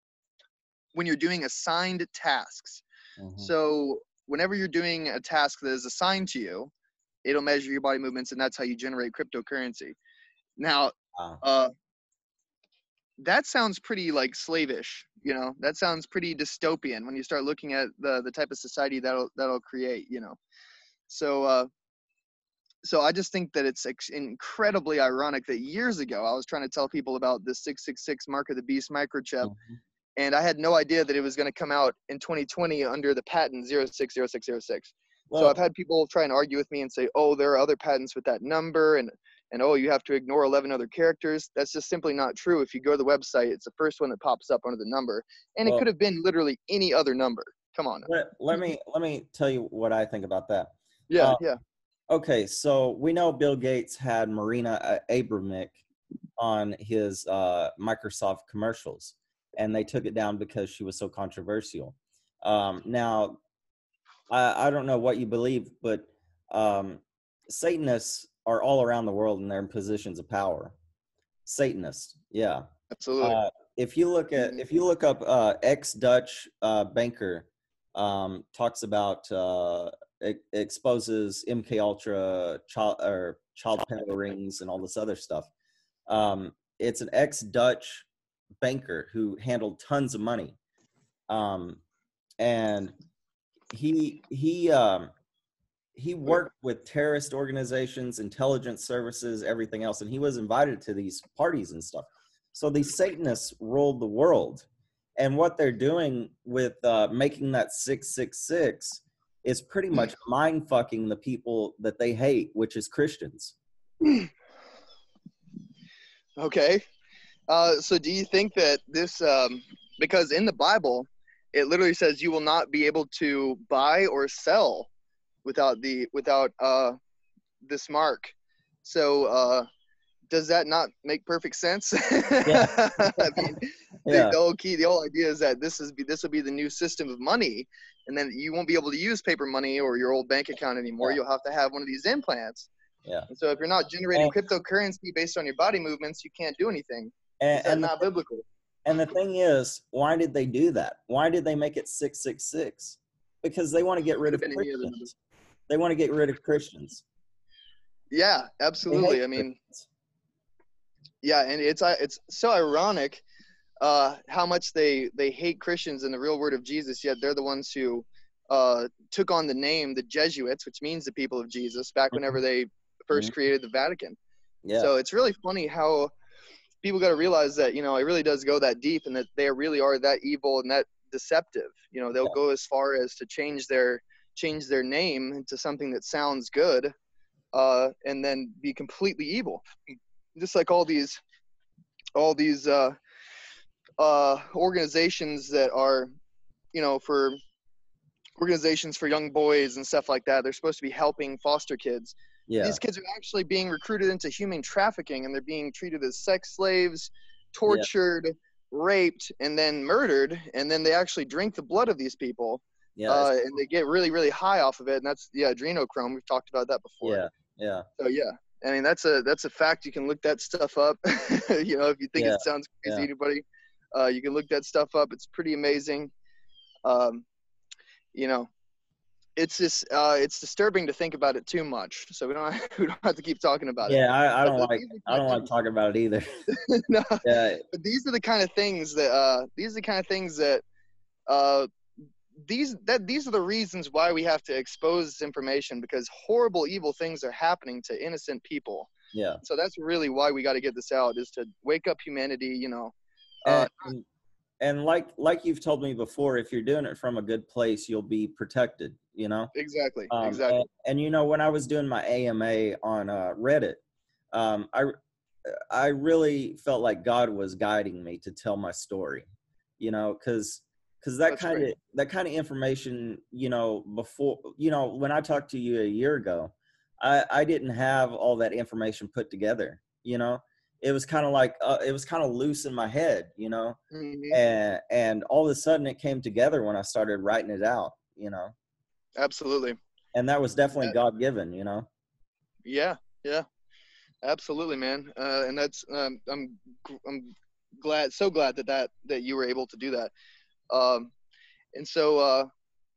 when you're doing assigned tasks. Mm-hmm. So whenever you're doing a task that is assigned to you, it'll measure your body movements, and that's how you generate cryptocurrency. Now, wow. uh, that sounds pretty like slavish, you know, that sounds pretty dystopian when you start looking at the, the type of society that'll, that'll create, you know? So, uh, so I just think that it's ex- incredibly ironic that years ago, I was trying to tell people about the six six six mark of the beast microchip. Mm-hmm. And I had no idea that it was going to come out in twenty twenty under the patent zero six zero six zero six. Well, so I've had people try and argue with me and say, oh, there are other patents with that number, and, and oh, you have to ignore eleven other characters. That's just simply not true. If you go to the website, it's the first one that pops up under the number, and well, it could have been literally any other number. Come on. Let, let me let me tell you what I think about that. Yeah, uh, yeah. Okay, so we know Bill Gates had Marina Abramick on his uh, Microsoft commercials, and they took it down because she was so controversial. Um, now, I, I don't know what you believe, but um, Satanists are all around the world, and they're in positions of power. Satanists, yeah, absolutely. Uh, if you look at if you look up uh, ex-Dutch uh, banker um, talks about uh, it exposes M K Ultra, child or child pedo rings, and all this other stuff. Um, it's an ex-Dutch banker who handled tons of money, um, and he he um, he worked with terrorist organizations, intelligence services, everything else, and he was invited to these parties and stuff. So these Satanists ruled the world, and what they're doing with uh, making that six six six is pretty much mind fucking the people that they hate, which is Christians. Okay. Uh, so do you think that this, um, because in the Bible, it literally says you will not be able to buy or sell without the, without uh, this mark. So uh, does that not make perfect sense? Yeah. I mean, yeah. the, the whole key, the whole idea is that this is, this will be the new system of money, and then you won't be able to use paper money or your old bank account anymore. Yeah. You'll have to have one of these implants. Yeah. And so if you're not generating and, cryptocurrency based on your body movements, you can't do anything. And, That's and not the, biblical. And the thing is, why did they do that? Why did they make it six six six? Because they want to get rid of Christians. They want to get rid of Christians. Yeah, absolutely. I mean, yeah, and it's it's so ironic uh, how much they, they hate Christians in the real word of Jesus, yet they're the ones who uh, took on the name the Jesuits, which means the people of Jesus, back whenever they first created the Vatican. Yeah. So it's really funny how people got to realize that, you know, it really does go that deep, and that they really are that evil and that deceptive. You know, they'll Yeah. go as far as to change their change their name into something that sounds good, uh, and then be completely evil. Just like all these all these uh, uh, organizations that are, you know, for organizations for young boys and stuff like that. They're supposed to be helping foster kids. Yeah. These kids are actually being recruited into human trafficking, and they're being treated as sex slaves, Yeah. tortured, raped, and then murdered. And then they actually drink the blood of these people, Yeah. uh, and they get really, really high off of it. And that's yeah, adrenochrome. We've talked about that before. Yeah. Yeah. So yeah, I mean that's a that's a fact. You can look that stuff up. You know, if you think Yeah. it sounds crazy, Yeah. anybody, uh, you can look that stuff up. It's pretty amazing. Um, you know, it's just uh, it's disturbing to think about it too much. So we don't we don't have to keep talking about it. Yeah. I, I But don't the- like these are I don't kind like of talking about it either. things- no, Yeah. but these are the kind of things that uh, these are the kind of things that uh, these that these are the reasons why we have to expose this information, because horrible, evil things are happening to innocent people. Yeah. So that's really why we got to get this out, is to wake up humanity. You know, And, uh, and and like like you've told me before, if you're doing it from a good place, you'll be protected. You know. exactly, Um, exactly. and, and you know, when I was doing my A M A on uh, Reddit, um, I I really felt like God was guiding me to tell my story. You know, because because that That's kind of great. that kind of information, you know, before, you know, when I talked to you a year ago, I I didn't have all that information put together. You know, it was kind of like uh, it was kind of loose in my head. You know, Hmm. and and all of a sudden it came together when I started writing it out. You know. Absolutely. And that was definitely Yeah, God given, you know? yeah, yeah. Absolutely, man. Uh, and that's um, I'm gr- I'm glad, so glad that that that you were able to do that. Um, and so uh,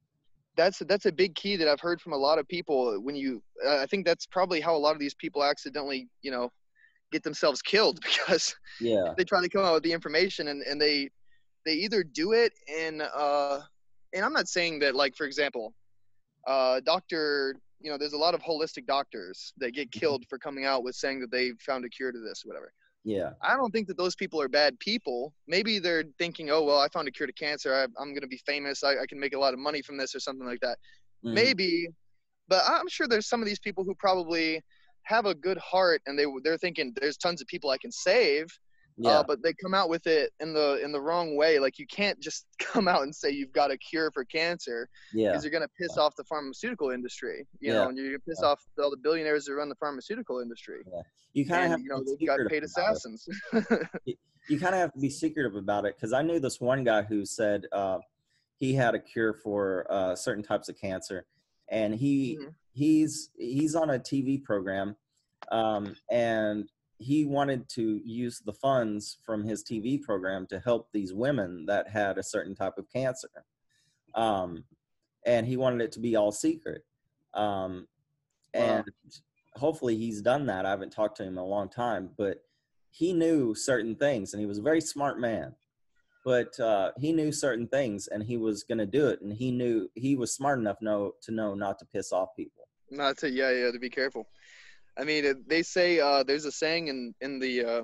that's that's a big key that I've heard from a lot of people. When you, uh, I think that's probably how a lot of these people accidentally, you know, get themselves killed, because Yeah. they try to come out with the information, and, and they they either do it in uh, and I'm not saying that, like, for example, uh, doctor, you know, there's a lot of holistic doctors that get killed for coming out with saying that they found a cure to this, whatever. Yeah. I don't think that those people are bad people. Maybe they're thinking, oh, well, I found a cure to cancer. I, I'm going to be famous. I, I can make a lot of money from this or something like that. Mhm. Maybe, but I'm sure there's some of these people who probably have a good heart, and they, they're thinking there's tons of people I can save. Uh, Yeah. but they come out with it in the in the wrong way. Like, you can't just come out and say you've got a cure for cancer, Yeah. because you're going to piss off the pharmaceutical industry, you Yeah. know, and you're going to piss Yeah. off all the billionaires that run the pharmaceutical industry. Yeah. You kind of And, have you to know, be they've got secretive paid about it. assassins. You, you kind of have to be secretive about it, because I knew this one guy who said uh, he had a cure for uh, certain types of cancer, and he Mhm. he's he's on a T V program, um, and he wanted to use the funds from his T V program to help these women that had a certain type of cancer, um, and he wanted it to be all secret. Um, Wow. and hopefully he's done that. I haven't talked to him in a long time, but he knew certain things, and he was a very smart man. But uh, he knew certain things, and he was going to do it, and he knew he was smart enough know to know not to piss off people. Not to, yeah, yeah, to be careful. I mean, it, they say uh, there's a saying in in the uh,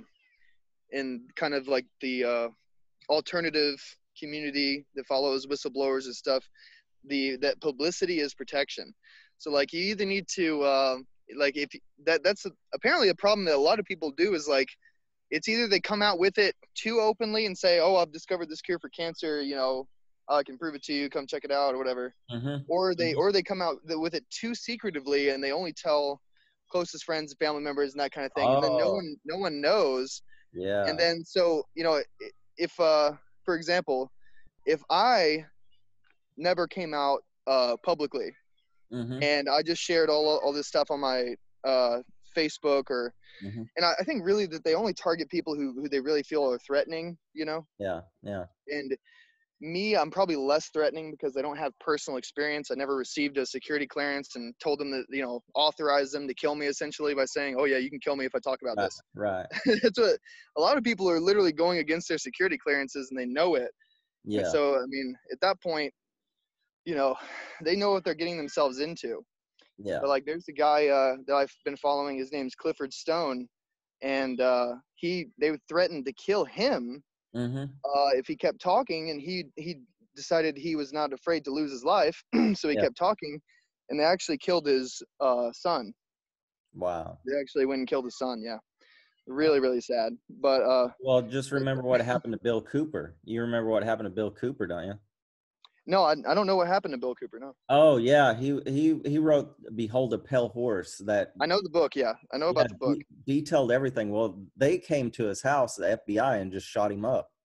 in kind of like the uh, alternative community that follows whistleblowers and stuff. The that publicity is protection. So, like, you either need to uh, like if that that's a, apparently a problem that a lot of people do, is like, it's either they come out with it too openly and say, oh, I've discovered this cure for cancer, you know, I can prove it to you, come check it out or whatever. Mm-hmm. Or they Mm-hmm. or they come out with it too secretively, and they only tell closest friends and family members and that kind of thing, and then no Oh, one no one knows. And yeah. then, so, you know, if uh for example, if I never came out uh publicly, Mm-hmm. and I just shared all all this stuff on my uh Facebook, or Mm-hmm. and I, I think really that they only target people who, who they really feel are threatening, you know. Yeah. Yeah. And me, I'm probably less threatening because I don't have personal experience. I never received a security clearance and told them that, you know, authorized them to kill me, essentially, by saying, oh yeah, you can kill me if I talk about Right. this. Right. That's what a lot of people are literally going against their security clearances, and they know it. And Yeah. so, I mean, at that point, you know, they know what they're getting themselves into. Yeah. But like, there's a guy uh, that I've been following. His name's Clifford Stone, and uh, he they threatened to kill him Mm-hmm. uh, if he kept talking, and he he decided he was not afraid to lose his life, so he Yeah. kept talking, and they actually killed his uh, son. Wow. They actually went and killed his son. Yeah, really, really sad. But uh, Well, just remember what happened to Bill Cooper. You remember what happened to Bill Cooper, don't you? no, I, I don't know what happened to Bill Cooper. No, Oh yeah, he he he wrote "Behold a Pale Horse" that I know the book. Yeah, I know yeah about the book. de- detailed everything. Well, they came to his house, the F B I, and just shot him up.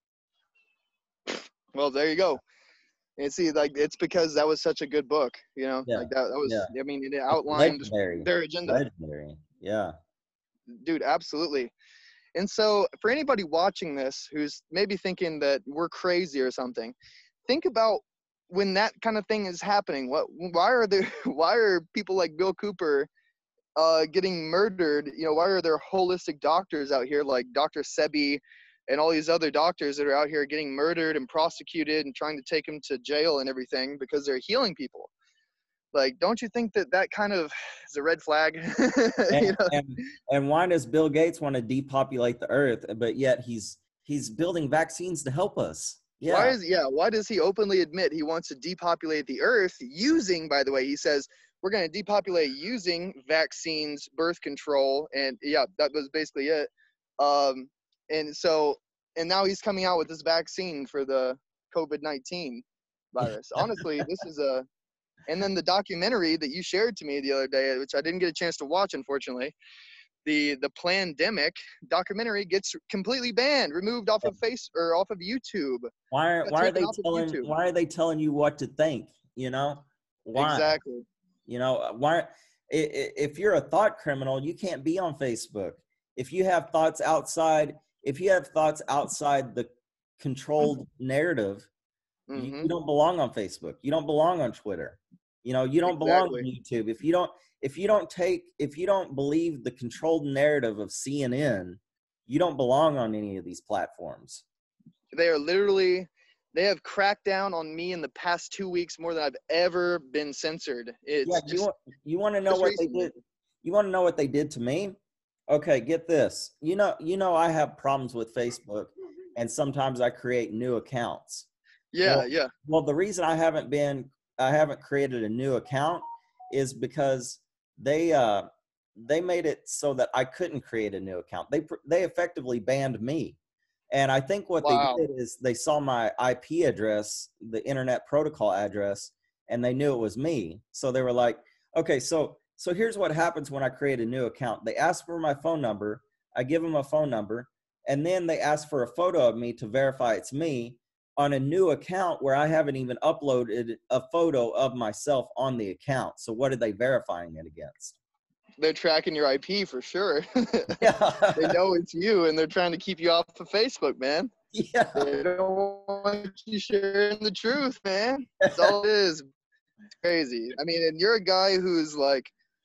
Well, there you go. And see, like, it's because that was such a good book, you know, Yeah, like that, that was, yeah, I mean, it it's outlined legendary, their agenda, legendary. Yeah, dude, absolutely. And so for anybody watching this, who's maybe thinking that we're crazy or something, think about when that kind of thing is happening. What, why are there, why are people like Bill Cooper uh, getting murdered? You know, why are there holistic doctors out here like Doctor Sebi and all these other doctors that are out here getting murdered and prosecuted and trying to take them to jail and everything because they're healing people? Like, don't you think that that kind of is a red flag? and You know? and and why does Bill Gates want to depopulate the Earth, but yet he's he's building vaccines to help us? Why Yeah, is, yeah, why does he openly admit he wants to depopulate the earth using, by the way, he says, we're going to depopulate using vaccines, birth control, and yeah, that was basically it. Um, and so, and now he's coming out with this vaccine for the COVID nineteen virus. Honestly, this is a, and then the documentary that you shared to me the other day, which I didn't get a chance to watch, unfortunately, the the Plandemic documentary gets completely banned, removed off of face or off of YouTube. why are Got why are taken they off of telling YouTube. why are they telling you what to think? You know why? Exactly. You know why? i- i- If you're a thought criminal, you can't be on Facebook. If you have thoughts outside, if you have thoughts outside the controlled narrative, you, Mm-hmm. you don't belong on Facebook. You don't belong on Twitter. You know, you don't belong on Exactly. YouTube. If you don't, if you don't take, if you don't believe the controlled narrative of C N N, you don't belong on any of these platforms. They are literally, they have cracked down on me in the past two weeks more than I've ever been censored. Yeah, It's you just want you want to know just what they recently. did? You want to know what they did to me? Okay, get this. You know, you know I have problems with Facebook, and sometimes I create new accounts. Yeah, Well, yeah. well, the reason I haven't been I haven't created a new account is because they uh they made it so that I couldn't create a new account. They pr- they effectively banned me. And I think what they Wow. did is they saw my I P address, the internet protocol address, and they knew it was me. So they were like, "Okay, so so here's what happens when I create a new account. They ask for my phone number, I give them a phone number, and then they ask for a photo of me to verify it's me on a new account where I haven't even uploaded a photo of myself on the account. So what are they verifying it against?" They're tracking your I P for sure. They Yeah. know it's you and they're trying to keep you off of Facebook, man. Yeah. They don't want you sharing the truth, man. That's all it is. It's crazy. I mean, and you're a guy who's like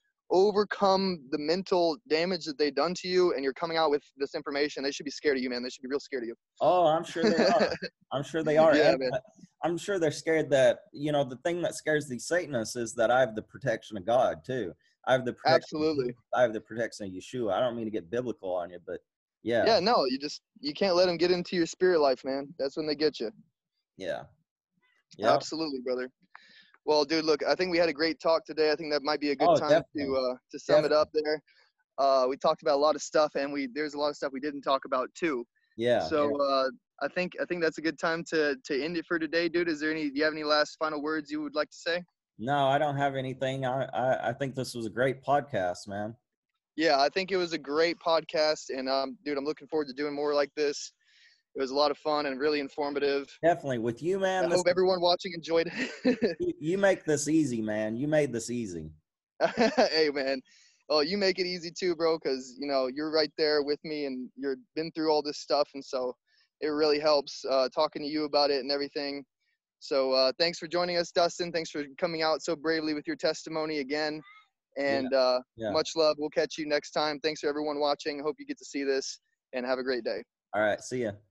overcome the mental damage that they've done to you, and you're coming out with this information. They should be scared of you, man. They should be real scared of Oh, I'm sure they you. are. I'm sure they are. Yeah, And man. uh, I'm sure they're scared that, you know, the thing that scares these Satanists is that I have the protection of God too. I have the protection of Jesus. Absolutely. I have the protection of Yeshua. I don't mean to get biblical on you, but yeah, Yeah, no, you just you can't let them get into your spirit life, man. That's when they get you. yeah, yeah. Absolutely, brother. Well, dude, look, I think we had a great talk today. I think that might be a good Oh, time to definitely, uh to sum it definitely. up there. Uh, we talked about a lot of stuff, and we there's a lot of stuff we didn't talk about too. Yeah. So uh, I think I think that's a good time to to end it for today, dude. Is there any? Do you have any last final words you would like to say? No, I don't have anything. I, I, I think this was a great podcast, man. Yeah, I think it was a great podcast, and um, dude, I'm looking forward to doing more like this. It was a lot of fun and really informative. Definitely with you, I man. This hope everyone watching enjoyed it. you, you make this easy, man. You made this easy. Hey, man. Oh, you make it easy too, bro, because you know you're right there with me, and you've been through all this stuff, and so it really helps uh, talking to you about it and everything. So uh, thanks for joining us, Dustin. Thanks for coming out so bravely with your testimony again. Yeah, And uh, yeah. much love. We'll catch you next time. Thanks for everyone watching. Hope you get to see this, and have a great day. All right. See ya.